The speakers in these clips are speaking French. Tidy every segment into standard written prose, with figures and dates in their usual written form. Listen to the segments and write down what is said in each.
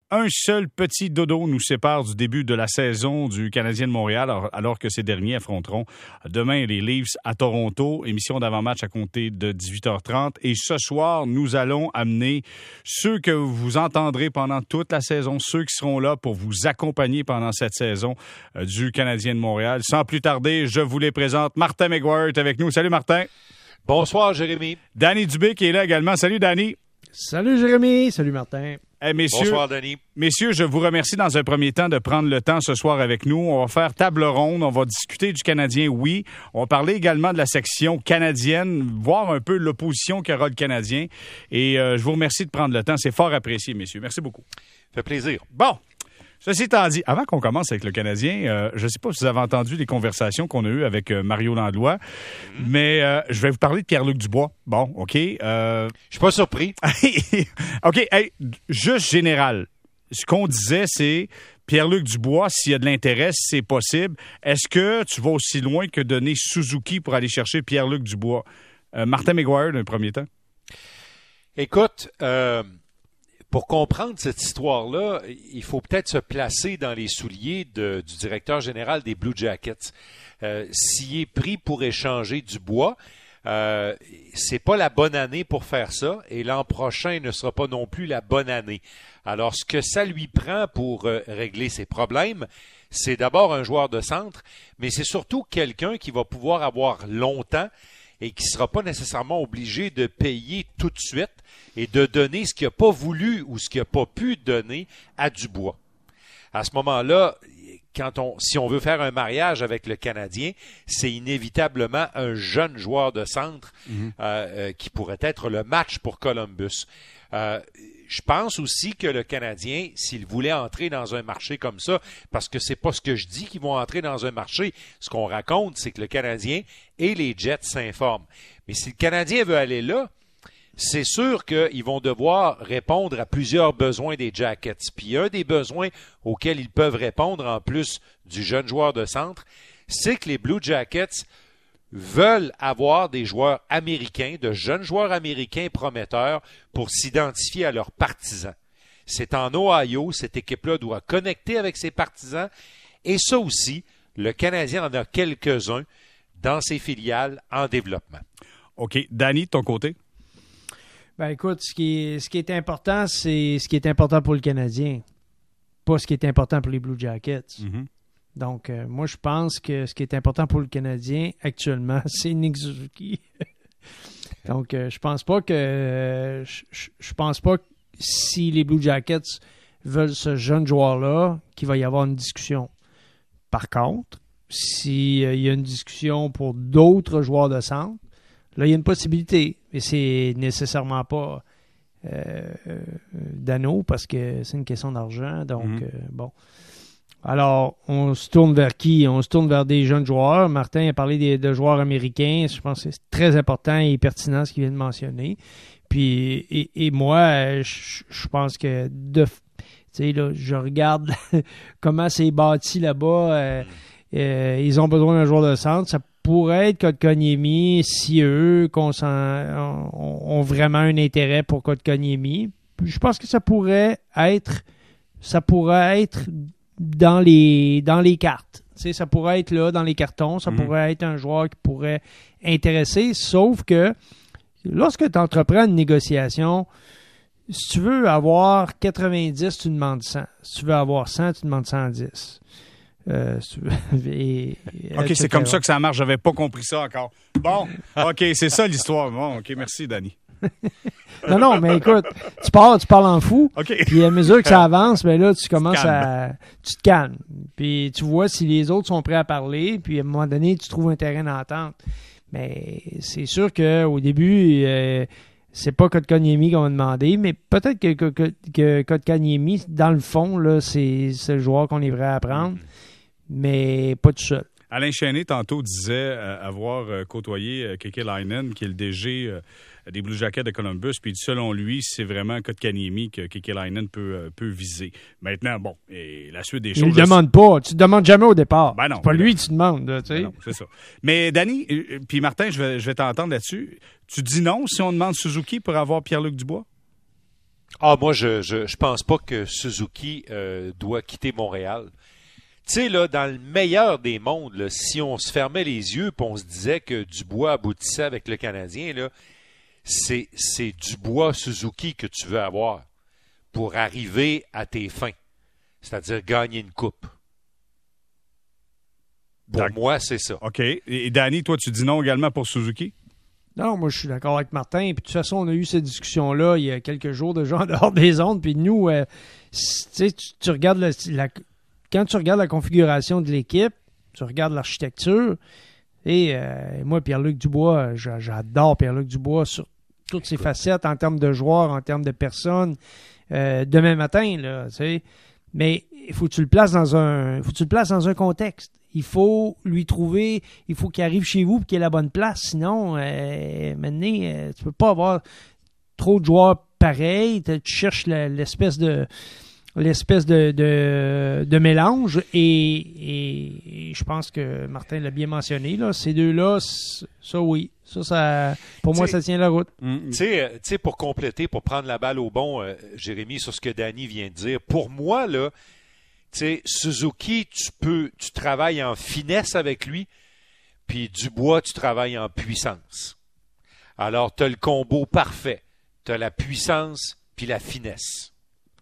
Un seul petit dodo nous sépare du début de la saison du Canadien de Montréal, alors que ces derniers affronteront demain les Leafs à Toronto. Émission d'avant-match à compter de 18h30. Et ce soir, nous allons amener ceux que vous entendrez pendant toute la saison, ceux qui seront là pour vous accompagner pendant cette saison du Canadien de Montréal. Sans plus tarder, je vous les présente. Martin McGuire est avec nous. Salut Martin. Bonsoir Jérémy. Danny Dubé qui est là également. Salut Danny. Salut Jérémy. Salut Martin. Hey, messieurs, bonsoir, Denis. Messieurs, je vous remercie dans un premier temps de prendre le temps ce soir avec nous. On va faire table ronde, on va discuter du Canadien, oui. On va parler également de la section canadienne, voir un peu l'opposition qu'aura le Canadien. Et je vous remercie de prendre le temps. C'est fort apprécié, messieurs. Merci beaucoup. Ça fait plaisir. Bon. Ceci étant dit, avant qu'on commence avec le Canadien, je ne sais pas si vous avez entendu les conversations qu'on a eues avec Mario Landlois, mais je vais vous parler de Pierre-Luc Dubois. Bon, OK. Je suis pas surpris. OK, hey, juste général. Ce qu'on disait, c'est Pierre-Luc Dubois, s'il y a de l'intérêt, si c'est possible, est-ce que tu vas aussi loin que donner Suzuki pour aller chercher Pierre-Luc Dubois? Martin McGuire, d'un premier temps. Écoute, pour comprendre cette histoire-là, il faut peut-être se placer dans les souliers du directeur général des Blue Jackets. S'il est pris pour échanger Dubois, c'est pas la bonne année pour faire ça, et l'an prochain ne sera pas non plus la bonne année. Alors, ce que ça lui prend pour régler ses problèmes, c'est d'abord un joueur de centre, mais c'est surtout quelqu'un qui va pouvoir avoir longtemps et qui ne sera pas nécessairement obligé de payer tout de suite et de donner ce qu'il n'a pas voulu ou ce qu'il n'a pas pu donner à Dubois. À ce moment-là, si on veut faire un mariage avec le Canadien, c'est inévitablement un jeune joueur de centre qui pourrait être le match pour Columbus. Je pense aussi que le Canadien, s'il voulait entrer dans un marché comme ça, parce que c'est pas ce que je dis qu'ils vont entrer dans un marché, ce qu'on raconte, c'est que le Canadien et les Jets s'informent. Mais si le Canadien veut aller là, c'est sûr qu'ils vont devoir répondre à plusieurs besoins des Jackets. Puis un des besoins auxquels ils peuvent répondre, en plus du jeune joueur de centre, c'est que les Blue Jackets veulent avoir des joueurs américains, de jeunes joueurs américains prometteurs pour s'identifier à leurs partisans. C'est en Ohio, cette équipe-là doit connecter avec ses partisans. Et ça aussi, le Canadien en a quelques-uns dans ses filiales en développement. OK. Danny, de ton côté? Ben écoute, ce qui est important, c'est ce qui est important pour le Canadien, pas ce qui est important pour les Blue Jackets. Mm-hmm. Donc, moi, je pense que ce qui est important pour le Canadien actuellement, c'est Nick Suzuki. Donc, je pense pas que si les Blue Jackets veulent ce jeune joueur-là, qu'il va y avoir une discussion. Par contre, s'il y a une discussion pour d'autres joueurs de centre, là, il y a une possibilité. Mais c'est nécessairement pas Dano parce que c'est une question d'argent. Donc, bon. Alors, on se tourne vers qui? On se tourne vers des jeunes joueurs. Martin a parlé de joueurs américains. Je pense que c'est très important et pertinent ce qu'il vient de mentionner. Puis, et moi, je pense que tu sais, là, je regarde comment c'est bâti là-bas. Ils ont besoin d'un joueur de centre. Ça pourrait être Kotkaniemi si eux ont vraiment un intérêt pour Kotkaniemi. Je pense que ça pourrait être dans les cartes. Tu sais, ça pourrait être là dans les cartons, ça pourrait être un joueur qui pourrait intéresser, sauf que lorsque tu entreprends une négociation, si tu veux avoir 90, tu demandes 100. Si tu veux avoir 100, tu demandes 110. OK, c'est comme ça que ça marche. J'avais pas compris ça encore. Bon, OK, c'est ça l'histoire. Bon, OK, merci, Danny. Non, mais écoute, tu parles en fou. Okay. Puis à mesure que ça avance, ben là, tu te calmes. Puis tu vois si les autres sont prêts à parler. Puis à un moment donné, tu trouves un terrain d'entente. Mais c'est sûr qu'au début, c'est pas Kotkaniemi qu'on va demander, mais peut-être que Kotkaniemi, dans le fond, là, c'est le joueur qu'on est prêt à prendre, mais pas tout seul. Alain Chénet, tantôt, disait avoir côtoyé Kekalainen, qui est le DG des Blue Jackets de Columbus, puis selon lui, c'est vraiment Kotkaniemi que Kekalainen peut viser. Maintenant, bon, et la suite des choses... Il ne le demande pas. Tu ne demandes jamais au départ. Ben non, c'est pas lui que tu demandes. Tu sais. Ben non, c'est ça. Mais Danny, puis Martin, je vais t'entendre là-dessus. Tu dis non si on demande Suzuki pour avoir Pierre-Luc Dubois? Moi, je pense pas que Suzuki doit quitter Montréal. Tu sais, là, dans le meilleur des mondes, là, si on se fermait les yeux et on se disait que Dubois aboutissait avec le Canadien, là, c'est Dubois-Suzuki que tu veux avoir pour arriver à tes fins, c'est-à-dire gagner une coupe. Pour moi, c'est ça. OK. Et Danny, toi, tu dis non également pour Suzuki? Non, moi, je suis d'accord avec Martin. Puis, de toute façon, on a eu cette discussion-là il y a quelques jours déjà en dehors des ondes. Puis nous, tu regardes quand tu regardes la configuration de l'équipe, tu regardes l'architecture, et moi, Pierre-Luc Dubois, j'adore Pierre-Luc Dubois sur toutes ses facettes en termes de joueurs, en termes de personnes. Demain matin, là, tu sais. Mais il faut que tu le places dans un contexte. Il faut lui trouver, il faut qu'il arrive chez vous et qu'il ait la bonne place. Sinon, maintenant, tu peux pas avoir trop de joueurs pareils. Tu cherches l'espèce de mélange et je pense que Martin l'a bien mentionné. Là, ces deux-là, ça oui. Ça pour moi, ça tient la route. Tu sais, pour compléter, pour prendre la balle au bon, Jérémy, sur ce que Danny vient de dire, pour moi, là, tu sais, Suzuki, tu travailles en finesse avec lui, puis Dubois, tu travailles en puissance. Alors, tu as le combo parfait. Tu as la puissance puis la finesse.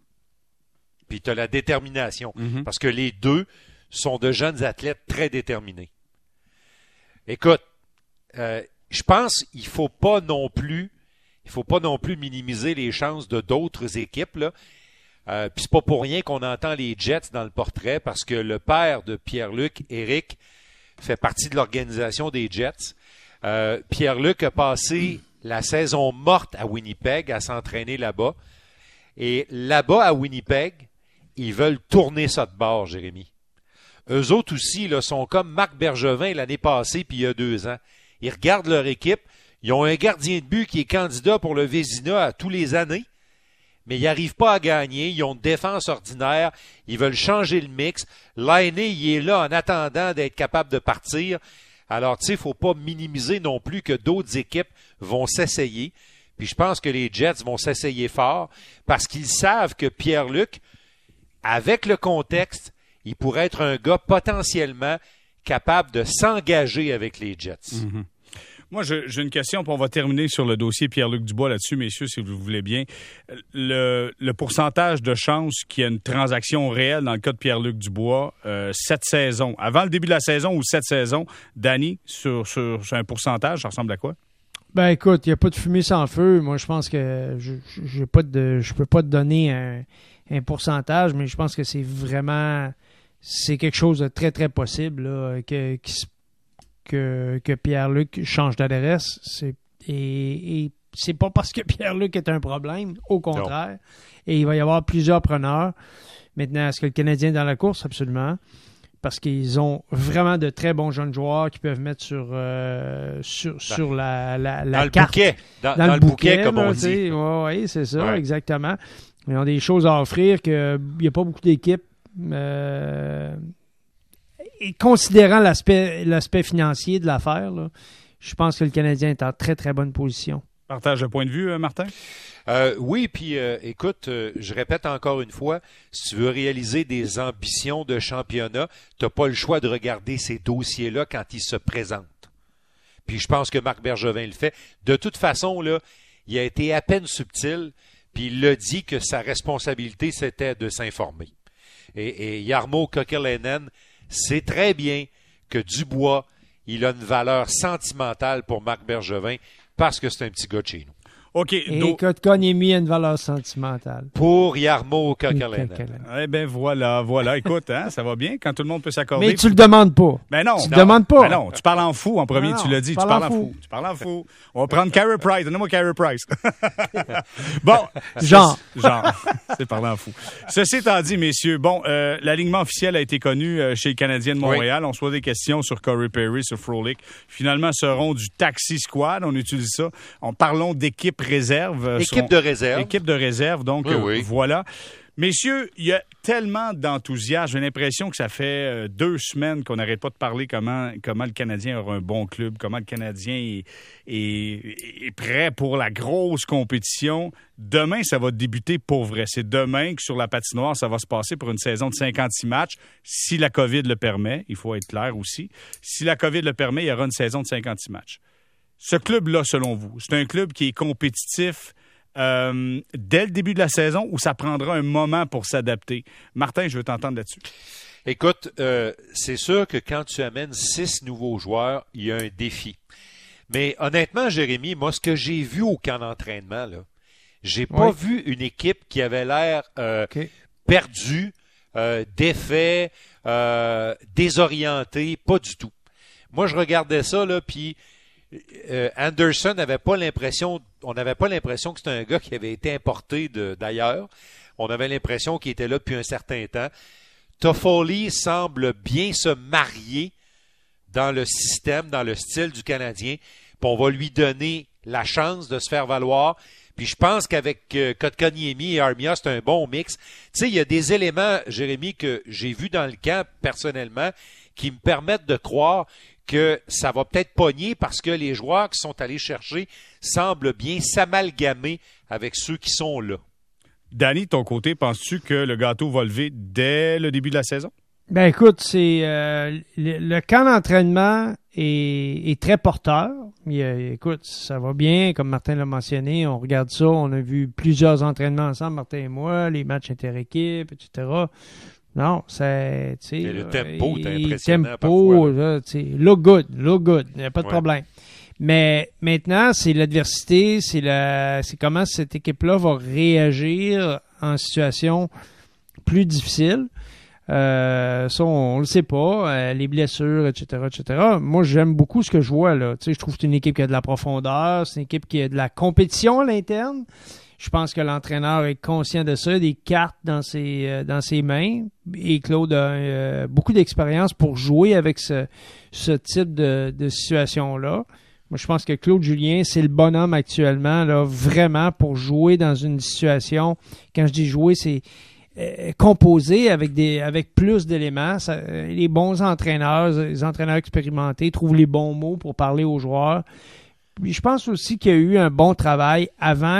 Puis tu as la détermination. Mm-hmm. Parce que les deux sont de jeunes athlètes très déterminés. Écoute, je pense qu'il ne faut pas non plus minimiser les chances de d'autres équipes, là. Puis c'est pas pour rien qu'on entend les Jets dans le portrait, parce que le père de Pierre-Luc, Éric, fait partie de l'organisation des Jets. Pierre-Luc a passé la saison morte à Winnipeg à s'entraîner là-bas. Et là-bas, à Winnipeg, ils veulent tourner ça de bord, Jérémy. Eux autres aussi là, sont comme Marc Bergevin l'année passée, puis il y a 2 ans. Ils regardent leur équipe. Ils ont un gardien de but qui est candidat pour le Vezina à tous les années, mais ils n'arrivent pas à gagner. Ils ont une défense ordinaire. Ils veulent changer le mix. L'aîné, il est là en attendant d'être capable de partir. Alors, tu sais, il ne faut pas minimiser non plus que d'autres équipes vont s'essayer. Puis je pense que les Jets vont s'essayer fort parce qu'ils savent que Pierre-Luc, avec le contexte, il pourrait être un gars potentiellement capable de s'engager avec les Jets. Mm-hmm. Moi, j'ai une question, puis on va terminer sur le dossier Pierre-Luc Dubois là-dessus, messieurs, si vous voulez bien. Le pourcentage de chances qu'il y ait une transaction réelle dans le cas de Pierre-Luc Dubois, cette saison, avant le début de la saison ou cette saison, Danny, sur un pourcentage, ça ressemble à quoi? Ben écoute, il n'y a pas de fumée sans feu. Moi, je pense que je peux pas te donner un pourcentage, mais je pense que c'est quelque chose de très, très possible là, que Pierre-Luc change d'adresse. Et c'est pas parce que Pierre-Luc est un problème, au contraire. Non. Et il va y avoir plusieurs preneurs. Maintenant, est-ce que le Canadien est dans la course? Absolument. Parce qu'ils ont vraiment de très bons jeunes joueurs qui peuvent mettre sur la dans carte. Dans le bouquet, comme on dit. Oui, c'est ça, ouais. Exactement. Ils ont des choses à offrir qu'il n'y a pas beaucoup d'équipes. Et considérant l'aspect financier de l'affaire, là, je pense que le Canadien est en très, très bonne position. Partage de point de vue, Martin? Oui, puis écoute, je répète encore une fois, si tu veux réaliser des ambitions de championnat, tu n'as pas le choix de regarder ces dossiers-là quand ils se présentent. Puis je pense que Marc Bergevin le fait. De toute façon, là, il a été à peine subtil, puis il a dit que sa responsabilité, c'était de s'informer. Et Jarmo Kekalainen sait très bien que Dubois, il a une valeur sentimentale pour Marc Bergevin parce que c'est un petit gars de chez nous. OK. Et Kotkaniemi a une valeur sentimentale. Pour Jarmo Kekalainen. Eh bien, voilà. Écoute, hein, ça va bien quand tout le monde peut s'accorder. Mais tu le demandes pas. Ben non. Tu le demandes pas. Ben non, tu parles en fou en premier, tu l'as dit. Tu parles en fou. On va prendre Carey Price. Donne-moi Carey Price. Bon. Genre. C'est parler en fou. Ceci étant dit, messieurs, bon, l'alignement officiel a été connu chez le Canadien de Montréal. Oui. On se pose des questions sur Corey Perry, sur Frolic. Finalement, seront du taxi squad. On utilise ça. Parlons d'équipe réserve. Équipe de réserve. Équipe de réserve, donc oui. Voilà. Messieurs, il y a tellement d'enthousiasme. J'ai l'impression que ça fait 2 semaines qu'on n'arrête pas de parler comment le Canadien aura un bon club, comment le Canadien est prêt pour la grosse compétition. Demain, ça va débuter pour vrai. C'est demain que sur la patinoire, ça va se passer pour une saison de 56 matchs. Si la COVID le permet, il faut être clair aussi. Si la COVID le permet, il y aura une saison de 56 matchs. Ce club-là, selon vous, c'est un club qui est compétitif dès le début de la saison ou ça prendra un moment pour s'adapter? Martin, je veux t'entendre là-dessus. Écoute, c'est sûr que quand tu amènes 6 nouveaux joueurs, il y a un défi. Mais honnêtement, Jérémy, moi, ce que j'ai vu au camp d'entraînement, là, j'ai pas vu une équipe qui avait l'air perdue, défait, désorientée, pas du tout. Moi, je regardais ça, là, puis Anderson n'avait pas l'impression, on n'avait pas l'impression que c'était un gars qui avait été importé d'ailleurs. On avait l'impression qu'il était là depuis un certain temps. Toffoli semble bien se marier dans le système, dans le style du Canadien. Puis on va lui donner la chance de se faire valoir. Puis je pense qu'avec Kotkaniemi et Armia, c'est un bon mix. Tu sais, il y a des éléments, Jérémy, que j'ai vus dans le camp personnellement qui me permettent de croire que ça va peut-être pogner parce que les joueurs qui sont allés chercher semblent bien s'amalgamer avec ceux qui sont là. Danny, de ton côté, penses-tu que le gâteau va lever dès le début de la saison? Ben écoute, c'est le camp d'entraînement est très porteur. Écoute, ça va bien, comme Martin l'a mentionné, on regarde ça, on a vu plusieurs entraînements ensemble, Martin et moi, les matchs inter-équipes, etc. Non, c'est, tu sais, le tempo est impressionnant parfois. Là, look good, il n'y a pas de problème. Mais maintenant, c'est l'adversité, c'est comment cette équipe-là va réagir en situation plus difficile. Ça, on le sait pas, les blessures, etc., etc. Moi, j'aime beaucoup ce que je vois, là. Tu sais, je trouve que c'est une équipe qui a de la profondeur, c'est une équipe qui a de la compétition à l'interne. Je pense que l'entraîneur est conscient de ça, des cartes dans ses mains. Et Claude a beaucoup d'expérience pour jouer avec ce type de situation-là. Moi, je pense que Claude Julien, c'est le bonhomme actuellement, là, vraiment pour jouer dans une situation. Quand je dis jouer, c'est composer avec plus d'éléments. Les bons entraîneurs, les entraîneurs expérimentés trouvent les bons mots pour parler aux joueurs. Puis je pense aussi qu'il y a eu un bon travail avant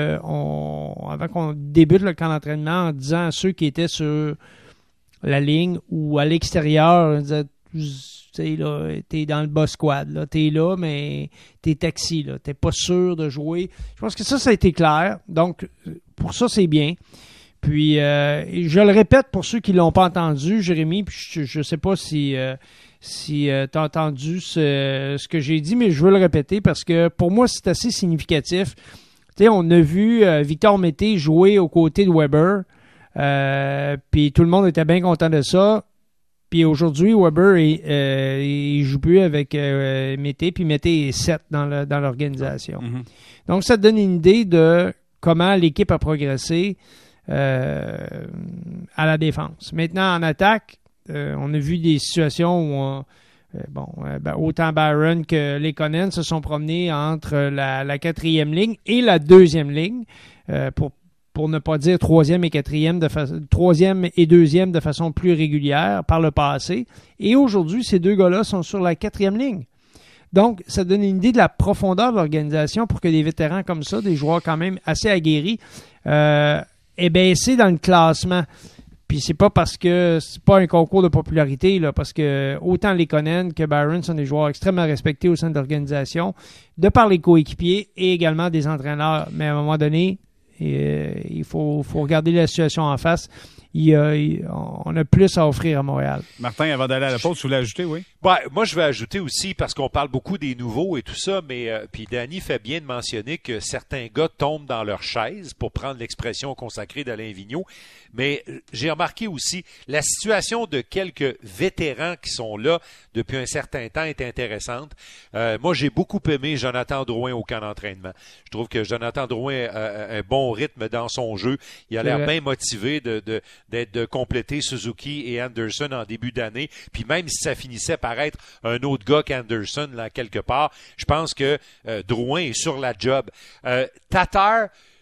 qu'on débute le camp d'entraînement en disant à ceux qui étaient sur la ligne ou à l'extérieur, tu sais, là, t'es dans le bas squad, là, t'es là, mais t'es taxi, là, t'es pas sûr de jouer. Je pense que ça a été clair. Donc, pour ça, c'est bien. Puis, je le répète pour ceux qui l'ont pas entendu, Jérémy, puis je sais pas si tu as entendu ce que j'ai dit, mais je veux le répéter parce que pour moi, c'est assez significatif. Tu sais, on a vu Victor Mété jouer aux côtés de Weber, puis tout le monde était bien content de ça. Puis aujourd'hui, Weber, il joue plus avec Mété, puis Mété est 7 dans l'organisation. Mm-hmm. Donc, ça te donne une idée de comment l'équipe a progressé à la défense. Maintenant, en attaque, on a vu des situations où autant Byron que Lekonen se sont promenés entre la quatrième ligne et la deuxième ligne pour ne pas dire troisième et deuxième de façon plus régulière par le passé. Et aujourd'hui, ces deux gars-là sont sur la quatrième ligne. Donc, ça donne une idée de la profondeur de l'organisation pour que des vétérans comme ça, des joueurs quand même assez aguerris, aient baissé dans le classement. Puis c'est pas parce que c'est pas un concours de popularité, là, parce que autant Lekonen que Byron sont des joueurs extrêmement respectés au sein de l'organisation, de par les coéquipiers et également des entraîneurs. Mais à un moment donné, il faut regarder la situation en face. On a plus à offrir à Montréal. Martin, avant d'aller à la pause, tu voulais ajouter, oui? Ouais, moi, je vais ajouter aussi, parce qu'on parle beaucoup des nouveaux et tout ça, mais puis Danny fait bien de mentionner que certains gars tombent dans leur chaise, pour prendre l'expression consacrée d'Alain Vigneault. Mais j'ai remarqué aussi, la situation de quelques vétérans qui sont là depuis un certain temps est intéressante. Moi, j'ai beaucoup aimé Jonathan Drouin au camp d'entraînement. Je trouve que Jonathan Drouin a un bon rythme dans son jeu. Il a l'air bien motivé de compléter Suzuki et Anderson en début d'année. Puis même si ça finissait par être un autre gars qu'Anderson, là, quelque part, je pense que Drouin est sur la job. Tatar,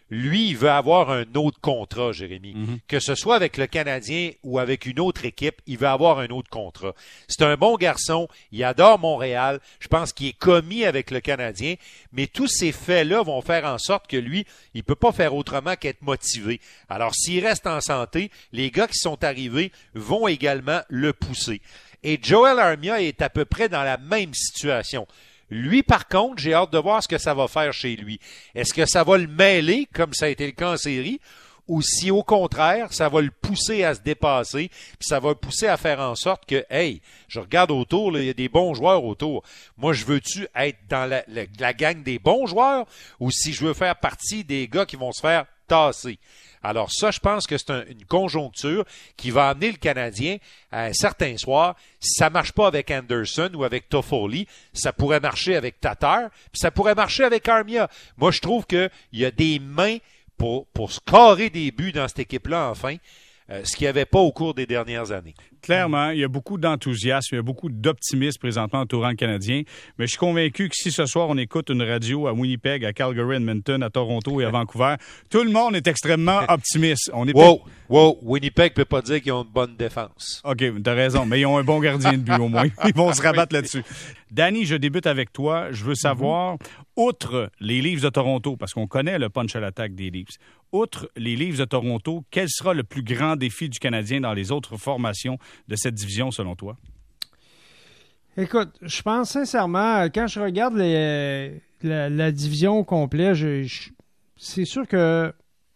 Lui, il veut avoir un autre contrat, Jérémy. Que ce soit avec le Canadien ou avec une autre équipe, il veut avoir un autre contrat. C'est un bon garçon, il adore Montréal, je pense qu'il est commis avec le Canadien, mais tous ces faits-là vont faire en sorte que lui, il peut pas faire autrement qu'être motivé. Alors, s'il reste en santé, les gars qui sont arrivés vont également le pousser. Et Joel Armia est à peu près dans la même situation. Lui, par contre, j'ai hâte de voir ce que ça va faire chez lui. Est-ce que ça va le mêler, comme ça a été le cas en série, ou si, au contraire, ça va le pousser à se dépasser, puis ça va le pousser à faire en sorte que, hey, je regarde autour, là, il y a des bons joueurs autour. Moi, je veux-tu être dans la gang des bons joueurs, ou si je veux faire partie des gars qui vont se faire tasser? Alors ça, je pense que c'est une conjoncture qui va amener le Canadien à un certain soir. Si ça marche pas avec Anderson ou avec Toffoli, ça pourrait marcher avec Tatar, puis ça pourrait marcher avec Armia. Moi, je trouve qu'il y a des mains pour scorer des buts dans cette équipe-là, enfin, ce qu'il n'y avait pas au cours des dernières années. Clairement, il y a beaucoup d'enthousiasme, il y a beaucoup d'optimisme présentement entourant le Canadien, mais je suis convaincu que si ce soir on écoute une radio à Winnipeg, à Calgary, Edmonton, à Toronto et à Vancouver, tout le monde est extrêmement optimiste. Wow, Winnipeg peut pas dire qu'ils ont une bonne défense. OK, t'as raison, mais ils ont un bon gardien de but au moins. Ils vont se rabattre là-dessus. Danny, je débute avec toi. Je veux savoir, outre les Leafs de Toronto, parce qu'on connaît le punch à l'attaque des Leafs, outre les Leafs de Toronto, quel sera le plus grand défi du Canadien dans les autres formations de cette division, selon toi? Écoute, je pense sincèrement, quand je regarde la division au complet, c'est sûr que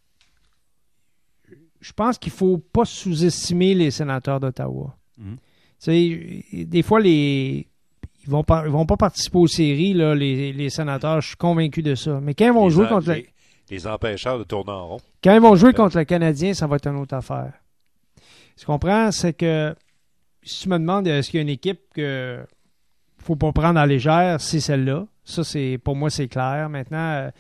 je pense qu'il ne faut pas sous-estimer les Sénateurs d'Ottawa. Tu sais, des fois, ils vont pas participer aux séries, là, les Sénateurs, je suis convaincu de ça. Mais quand ils vont jouer contre les empêcheurs de tourner en rond. Quand ils vont jouer contre le Canadien, ça va être une autre affaire. Ce qu'on comprend, c'est que si tu me demandes est-ce qu'il y a une équipe que faut pas prendre à la légère, c'est celle-là. Ça, pour moi, c'est clair. Maintenant,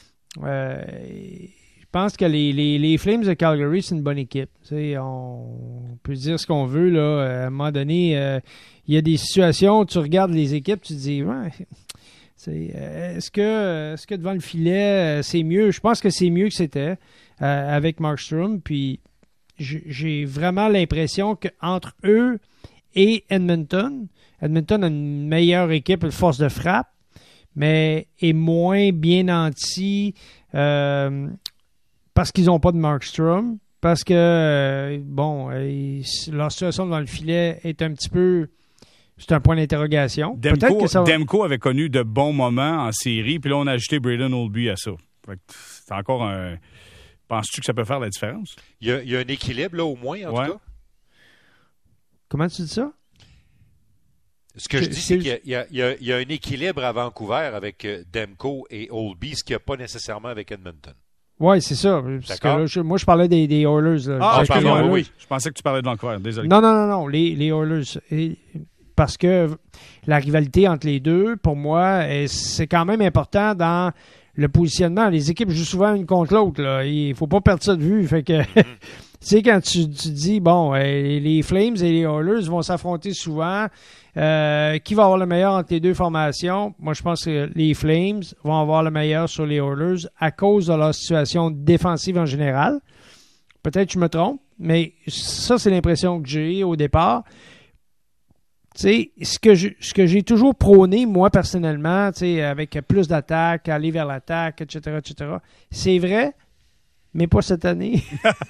je pense que les Flames de Calgary, c'est une bonne équipe. Tu sais, on peut dire ce qu'on veut, là. À un moment donné, il y a des situations où tu regardes les équipes, tu te dis, ouais, est-ce que devant le filet, c'est mieux? Je pense que c'est mieux que c'était avec Markstrom. Puis j'ai vraiment l'impression qu'entre eux et Edmonton a une meilleure équipe, une force de frappe, mais est moins bien nantie parce qu'ils n'ont pas de Markstrom, parce que, leur situation devant le filet est un petit peu... C'est un point d'interrogation. Demko avait connu de bons moments en série, puis là, on a ajouté Braden Holtby à ça. C'est encore un... Penses-tu que ça peut faire la différence? Il y a un équilibre, là, au moins, en tout cas. Comment tu dis ça? Ce que je dis, c'est qu'il y a un équilibre à Vancouver avec Demko et Holtby, ce qu'il n'y a pas nécessairement avec Edmonton. Oui, c'est ça. Parce que là, moi, je parlais des Oilers. Là. Ah, pardon, oui. Je pensais que tu parlais de Vancouver. Désolé. Non. Les Oilers. Parce que la rivalité entre les deux, pour moi, c'est quand même important dans le positionnement. Les équipes jouent souvent une contre l'autre. Là. Il ne faut pas perdre ça de vue. Fait que, tu sais, quand tu dis, les Flames et les Oilers vont s'affronter souvent, qui va avoir le meilleur entre les deux formations? Moi, je pense que les Flames vont avoir le meilleur sur les Oilers à cause de leur situation défensive en général. Peut-être que je me trompe, mais ça, c'est l'impression que j'ai au départ. Tu sais, ce que j'ai toujours prôné, moi, personnellement, tu sais, avec plus d'attaques, aller vers l'attaque, etc., c'est vrai, mais pas cette année.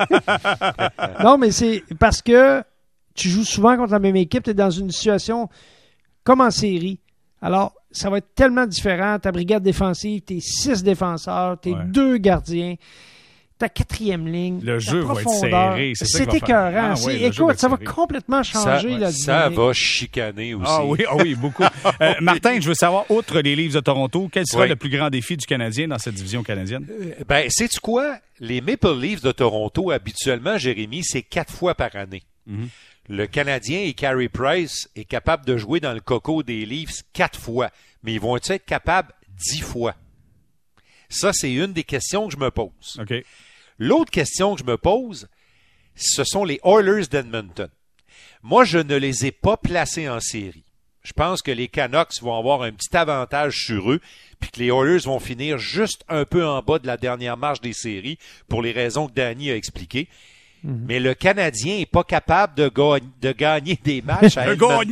Non, mais c'est parce que tu joues souvent contre la même équipe, tu es dans une situation comme en série. Alors, ça va être tellement différent. Ta brigade défensive, tes 6 défenseurs, tes 2 gardiens, ta 4e ligne. Le jeu va être serré. C'est écœurant. Écoute, ça va complètement changer. Ça va chicaner aussi. Ah oui, beaucoup. Martin, je veux savoir, outre les Leafs de Toronto, quel sera le plus grand défi du Canadien dans cette division canadienne? Sais-tu quoi? Les Maple Leafs de Toronto, habituellement, Jérémy, c'est 4 fois par année. Le Canadien et Carey Price est capable de jouer dans le coco des Leafs 4 fois. Mais ils vont être capables 10 fois? Ça, c'est une des questions que je me pose. OK. L'autre question que je me pose, ce sont les Oilers d'Edmonton. Moi, je ne les ai pas placés en série. Je pense que les Canucks vont avoir un petit avantage sur eux, puis que les Oilers vont finir juste un peu en bas de la dernière marche des séries, pour les raisons que Danny a expliquées. Mais le Canadien n'est pas capable de gagner des matchs à Edmonton.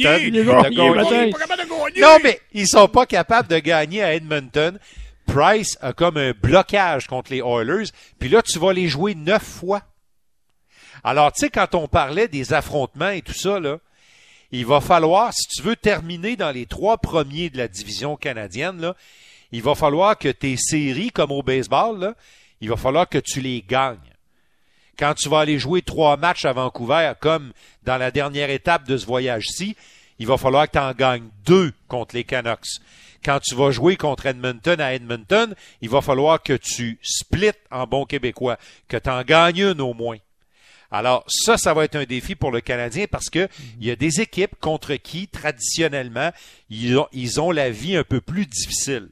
Non, mais ils sont pas capables de gagner à Edmonton. Price a comme un blocage contre les Oilers, puis là, tu vas les jouer 9 fois. Alors, tu sais, quand on parlait des affrontements et tout ça, là, il va falloir, si tu veux terminer dans les 3 premiers de la division canadienne, là, il va falloir que tes séries, comme au baseball, là, il va falloir que tu les gagnes. Quand tu vas aller jouer 3 matchs à Vancouver, comme dans la dernière étape de ce voyage-ci, il va falloir que tu en gagnes 2 contre les Canucks. Quand tu vas jouer contre Edmonton à Edmonton, il va falloir que tu splits en bon québécois, que tu en gagnes une au moins. Alors, ça va être un défi pour le Canadien parce que il y a des équipes contre qui, traditionnellement, ils ont la vie un peu plus difficile.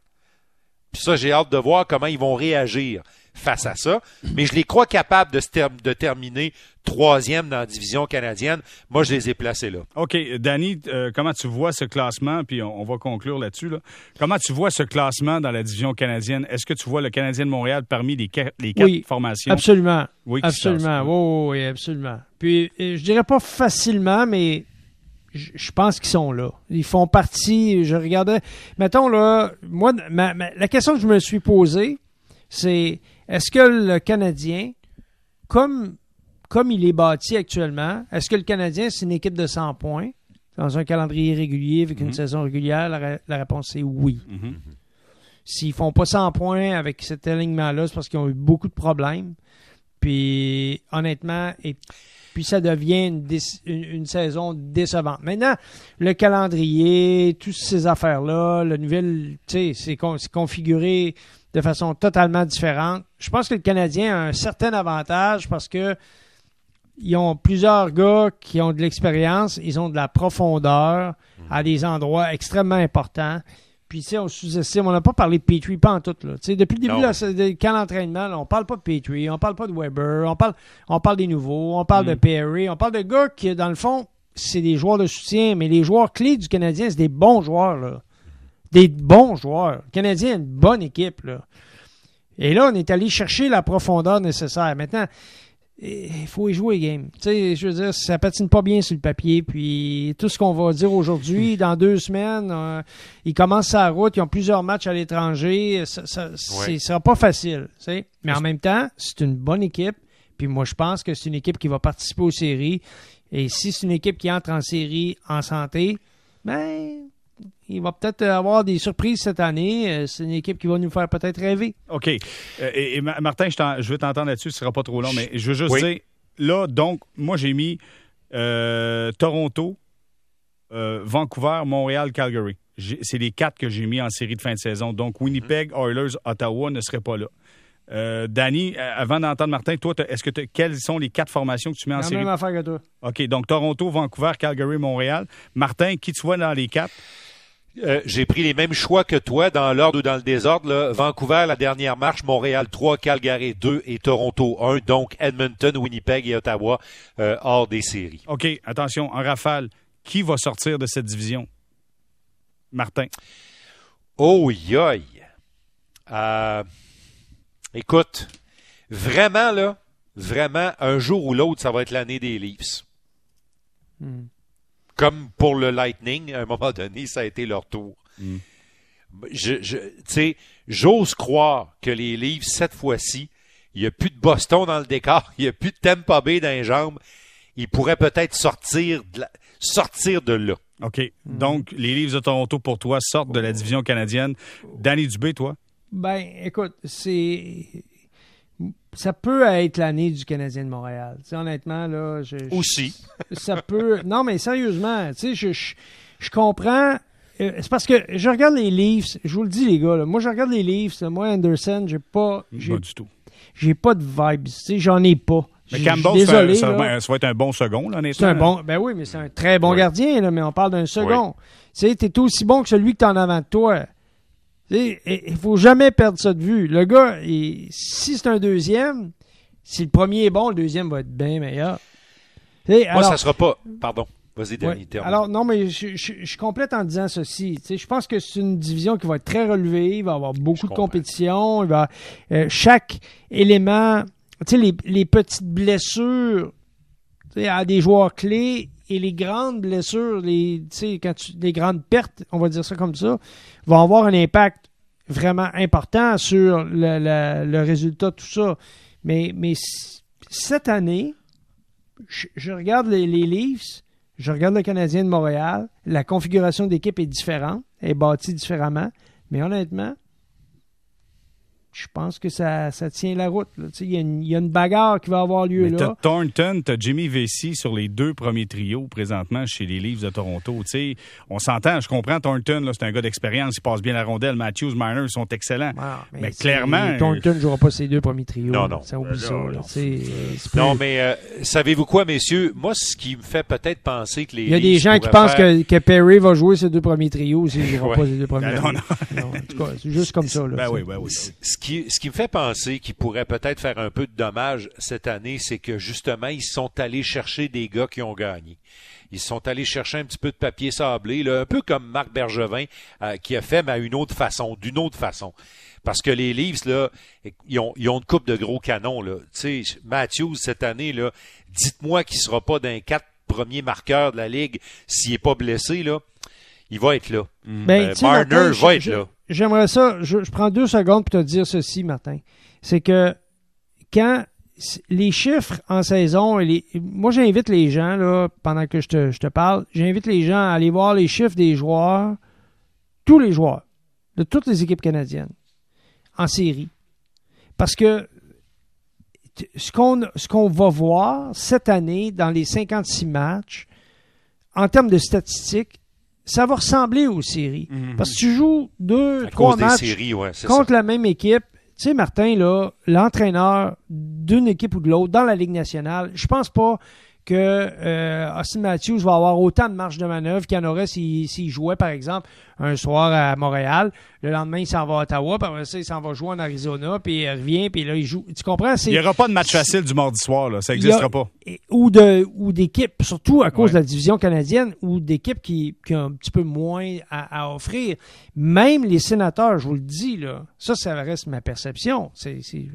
Puis ça, j'ai hâte de voir comment ils vont réagir face à ça. Mais je les crois capables de terminer 3e dans la division canadienne. Moi, je les ai placés là. OK. Danny, comment tu vois ce classement? Puis on va conclure là-dessus. Là. Comment tu vois ce classement dans la division canadienne? Est-ce que tu vois le Canadien de Montréal parmi les 4 formations? Absolument. Oui, absolument. Oui, absolument. Puis, je dirais pas facilement, mais je pense qu'ils sont là. Ils font partie. Je regardais. Mettons, là, moi, la question que je me suis posée, c'est est-ce que le Canadien, comme il est bâti actuellement, est-ce que le Canadien, c'est une équipe de 100 points dans un calendrier régulier avec une saison régulière? La réponse est oui. S'ils font pas 100 points avec cet alignement-là, c'est parce qu'ils ont eu beaucoup de problèmes. Puis, honnêtement, puis ça devient une saison décevante. Maintenant, le calendrier, toutes ces affaires-là, le nouvelle, tu sais, c'est configuré de façon totalement différente. Je pense que le Canadien a un certain avantage parce que ils ont plusieurs gars qui ont de l'expérience, ils ont de la profondeur à des endroits extrêmement importants. Puis, tu sais, on sous-estime, on n'a pas parlé de Petrie, pas en tout, là. Tu sais, depuis le début de camp d'entraînement, là, on parle pas de Petrie, on parle pas de Weber, on parle des nouveaux, on parle de Perry, on parle de gars qui, dans le fond, c'est des joueurs de soutien, mais les joueurs clés du Canadien, c'est des bons joueurs, là. Des bons joueurs. Le Canadien a une bonne équipe, là. Et là, on est allé chercher la profondeur nécessaire. Maintenant, il faut y jouer game. Tu sais, je veux dire, ça patine pas bien sur le papier. Puis tout ce qu'on va dire aujourd'hui, dans 2 semaines, ils commencent sa route, ils ont plusieurs matchs à l'étranger. Ça sera pas facile. Tu sais. Mais en même temps, c'est une bonne équipe. Puis moi, je pense que c'est une équipe qui va participer aux séries. Et si c'est une équipe qui entre en série en santé, ben, il va peut-être avoir des surprises cette année. C'est une équipe qui va nous faire peut-être rêver. OK. Et Martin, je vais t'entendre là-dessus, ce ne sera pas trop long, mais je veux juste dire, là, donc, moi, j'ai mis Toronto, Vancouver, Montréal, Calgary. C'est les 4 que j'ai mis en série de fin de saison. Donc, Winnipeg, Oilers, Ottawa ne seraient pas là. Danny, avant d'entendre Martin, toi, quelles sont les 4 formations que tu mets en série? La même affaire que toi. OK, donc Toronto, Vancouver, Calgary, Montréal. Martin, qui tu vois dans les 4? J'ai pris les mêmes choix que toi dans l'ordre ou dans le désordre. Là. Vancouver, la dernière marche, Montréal 3, Calgary 2 et Toronto 1. Donc Edmonton, Winnipeg et Ottawa hors des séries. OK, attention, en rafale, qui va sortir de cette division? Martin. Oh, yoï. Écoute, vraiment, un jour ou l'autre, ça va être l'année des Leafs. Comme pour le Lightning, à un moment donné, ça a été leur tour. J'ose croire que les Leafs, cette fois-ci, il n'y a plus de Boston dans le décor, il n'y a plus de Tampa Bay dans les jambes. Ils pourraient peut-être sortir de là. OK. Donc, les Leafs de Toronto, pour toi, sortent de la division canadienne. Danny Dubé, toi? Ben, écoute, ça peut être l'année du Canadien de Montréal. Tu sais, honnêtement, là... Aussi. Ça peut... Non, mais sérieusement, tu sais, je comprends... C'est parce que je regarde les Leafs, je vous le dis, les gars, là, moi, je regarde les Leafs, moi, Anderson, j'ai pas du tout. J'ai pas de vibes, tu sais, j'en ai pas. Mais Campbell, désolé, ça va être un bon second, là, honnêtement. C'est un bon... Ben oui, mais c'est un très bon gardien, là, mais on parle d'un second. Tu sais, t'es aussi bon que celui que t'as en avant de toi. Il faut jamais perdre ça de vue. Le gars, si c'est un deuxième, si le premier est bon, le deuxième va être bien meilleur. Moi, ça sera pas... Pardon. Vas-y, Danny, termine. Alors, non, mais je complète en disant ceci. Tu sais, je pense que c'est une division qui va être très relevée. Il va y avoir beaucoup de compétition. Chaque élément, tu sais, les petites blessures à des joueurs clés et les grandes blessures, les grandes pertes, on va dire ça comme ça, vont avoir un impact vraiment important sur le résultat de tout ça. Mais cette année, je regarde les Leafs, je regarde le Canadien de Montréal, la configuration d'équipe est différente, elle est bâtie différemment, mais honnêtement, je pense que ça tient la route. Il y a une bagarre qui va avoir lieu là. T'as Thornton, t'as Jimmy Vesey sur les 2 premiers trios présentement chez les Leafs de Toronto. T'sais, on s'entend, je comprends Thornton, là, c'est un gars d'expérience, il passe bien la rondelle. Matthews, Marner sont excellents. Ah, mais clairement... Thornton ne jouera pas ces 2 premiers trios. Non. Ça oublie ça. Non, mais savez-vous quoi, messieurs? Moi, ce qui me fait peut-être penser que les Il y a des gens qui pensent que Perry va jouer ces 2 premiers trios s'il ne jouera pas ces 2 premiers trios. Non, en tout cas, c'est juste comme ça. Là, oui. Ce qui me fait penser qu'ils pourraient peut-être faire un peu de dommage cette année, c'est que justement, ils sont allés chercher des gars qui ont gagné. Ils sont allés chercher un petit peu de papier sablé, là, un peu comme Marc Bergevin qui a fait, mais d'une autre façon. Parce que les Leafs, là, ils ont une coupe de gros canons. Là. Tu sais, Matthews, cette année, là, dites-moi qu'il ne sera pas d'un 4 premiers marqueurs de la Ligue s'il n'est pas blessé, là. Il va être là. Ben, Marner va être là. J'aimerais ça, je prends 2 secondes pour te dire ceci, Martin. C'est que quand les chiffres en saison, moi j'invite les gens, là, pendant que je te parle, j'invite les gens à aller voir les chiffres des joueurs, tous les joueurs, de toutes les équipes canadiennes, en série. Parce que ce qu'on va voir cette année dans les 56 matchs, en termes de statistiques, ça va ressembler aux séries. Mm-hmm. Parce que tu joues 2-3 matchs séries, contre la même équipe. Tu sais, Martin, là, l'entraîneur d'une équipe ou de l'autre dans la Ligue nationale, je pense pas que Austin Matthews va avoir autant de marge de manœuvre qu'il y en aurait s'il jouait, par exemple, un soir à Montréal. Le lendemain, il s'en va à Ottawa, puis après ça, il s'en va jouer en Arizona, puis il revient, puis là, il joue. Tu comprends? Il n'y aura pas de match facile du mardi soir, là. Ça n'existera pas. Ou d'équipes, surtout à cause de la division canadienne, ou d'équipes qui ont un petit peu moins à offrir. Même les Sénateurs, je vous le dis, là, ça reste ma perception. Ça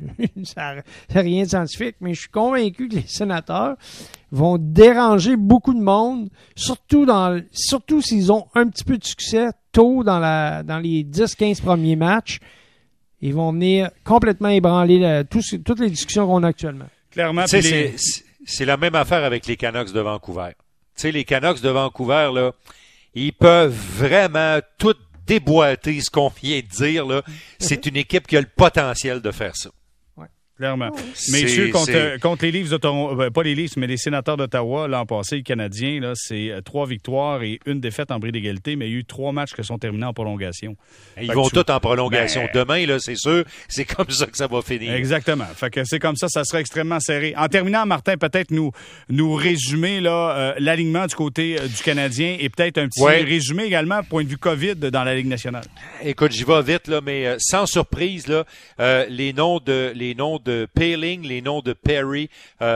n'a rien de scientifique, mais je suis convaincu que les Sénateurs vont déranger beaucoup de monde, surtout s'ils ont un petit peu de succès tôt dans les 10-15 premiers matchs. Ils vont venir complètement ébranler toutes les discussions qu'on a actuellement. Clairement, c'est la même affaire avec les Canucks de Vancouver. Tu sais, les Canucks de Vancouver, là, ils peuvent vraiment tout déboîter ce qu'on vient de dire. Là. C'est une équipe qui a le potentiel de faire ça. Clairement. Messieurs, contre les Leafs de Toronto, pas les Leafs, mais les Sénateurs d'Ottawa, l'an passé, les Canadiens, là, c'est 3 victoires et 1 défaite en bris d'égalité, mais il y a eu 3 matchs qui sont terminés en prolongation. Ils vont tous en prolongation. Demain, là, c'est sûr, c'est comme ça que ça va finir. Exactement. Fait que c'est comme ça sera extrêmement serré. En terminant, Martin, peut-être nous résumer là, l'alignement du côté du Canadien et peut-être un petit résumé également, point de vue COVID, dans la Ligue nationale. Écoute, j'y vais vite, là, mais sans surprise, là, les noms de Poehling, les noms de Perry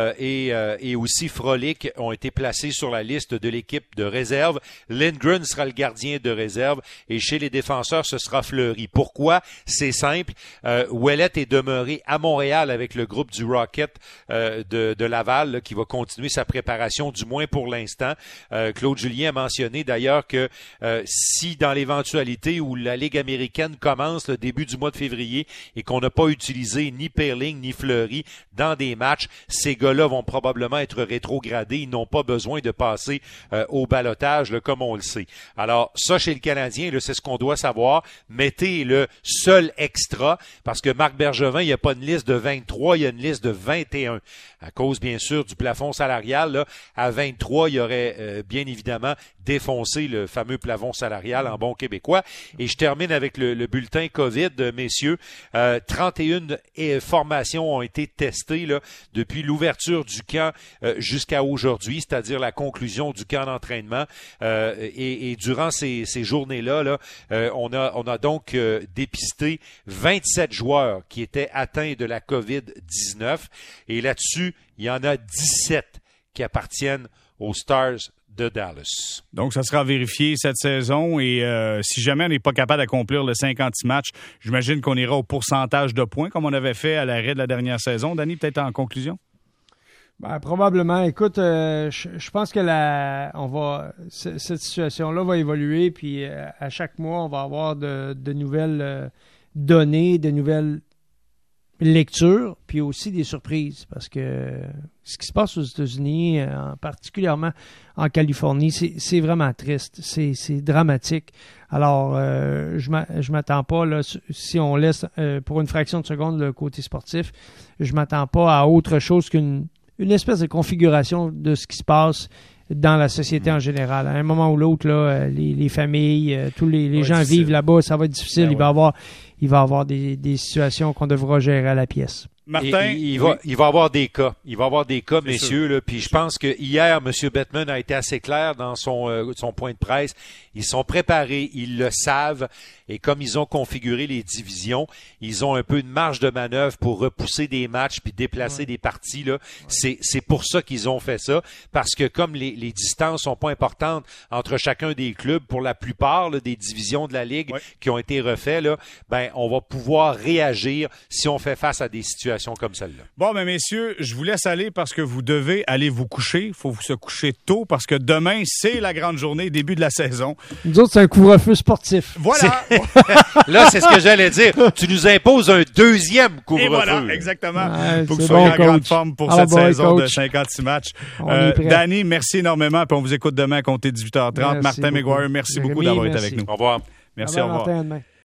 et aussi Frolic ont été placés sur la liste de l'équipe de réserve. Lindgren sera le gardien de réserve et chez les défenseurs, ce sera Fleury. Pourquoi? C'est simple. Ouellet est demeuré à Montréal avec le groupe du Rocket de Laval là, qui va continuer sa préparation, du moins pour l'instant. Claude Julien a mentionné d'ailleurs que si dans l'éventualité où la Ligue américaine commence le début du mois de février et qu'on n'a pas utilisé ni Poehling ni Fleury dans des matchs, ces gars-là vont probablement être rétrogradés. Ils n'ont pas besoin de passer au ballottage, là, comme on le sait. Alors, ça, chez le Canadien, là, c'est ce qu'on doit savoir. Mettez le seul extra, parce que Marc Bergevin, il n'y a pas une liste de 23, il y a une liste de 21. À cause, bien sûr, du plafond salarial, là, à 23, il y aurait bien évidemment défoncé le fameux plafond salarial en bon québécois. Et je termine avec le bulletin COVID, messieurs. 31 formations ont été testées là, depuis l'ouverture du camp jusqu'à aujourd'hui, c'est-à-dire la conclusion du camp d'entraînement. Et durant ces journées-là, là, on a donc dépisté 27 joueurs qui étaient atteints de la COVID-19. Et là-dessus, il y en a 17 qui appartiennent aux Stars de Dallas. Donc, ça sera vérifié cette saison et si jamais on n'est pas capable d'accomplir le 56 matchs, j'imagine qu'on ira au pourcentage de points comme on avait fait à l'arrêt de la dernière saison. Danny, peut-être en conclusion? Ben, probablement. Écoute, je pense que cette situation-là va évoluer, puis à chaque mois, on va avoir de nouvelles données, de nouvelles lectures, puis aussi des surprises, parce que ce qui se passe aux États-Unis, particulièrement en Californie, c'est vraiment triste, c'est dramatique. Alors, je m'attends pas, là, si on laisse pour une fraction de seconde le côté sportif, je m'attends pas à autre chose qu'une espèce de configuration de ce qui se passe dans la société en général. À un moment ou l'autre, là, les familles, tous les gens difficile. vivent là-bas, ça va être difficile. Ben Il va y avoir des situations qu'on devra gérer à la pièce. Martin, il va avoir des cas. Il va avoir des cas, C'est messieurs. Là, puis je pense que hier, M. Bettman a été assez clair dans son point de presse. Ils sont préparés, ils le savent. Et comme ils ont configuré les divisions, ils ont un peu de marge de manœuvre pour repousser des matchs puis déplacer des parties. Là. C'est pour ça qu'ils ont fait ça. Parce que comme les distances sont pas importantes entre chacun des clubs, pour la plupart là, des divisions de la Ligue qui ont été refaits, là, ben, on va pouvoir réagir si on fait face à des situations comme celle-là. Bon, mais messieurs, je vous laisse aller parce que vous devez aller vous coucher. Il faut se coucher tôt parce que demain, c'est la grande journée, début de la saison. Nous autres, c'est un couvre-feu sportif. Voilà! Là, c'est ce que j'allais dire. Tu nous imposes un deuxième couvre-feu. Et voilà, exactement. Ouais, Il faut que c'est vous soyez bon, en grande coach. forme pour Alors, cette bon, saison de coach. 56 matchs. On est prêt. Danny, merci énormément. Puis on vous écoute demain à compter 18h30. Merci Martin beaucoup. McGuire, merci beaucoup Jérémy, d'avoir été merci. avec nous. Au revoir. Merci, À au revoir. Valentin, demain.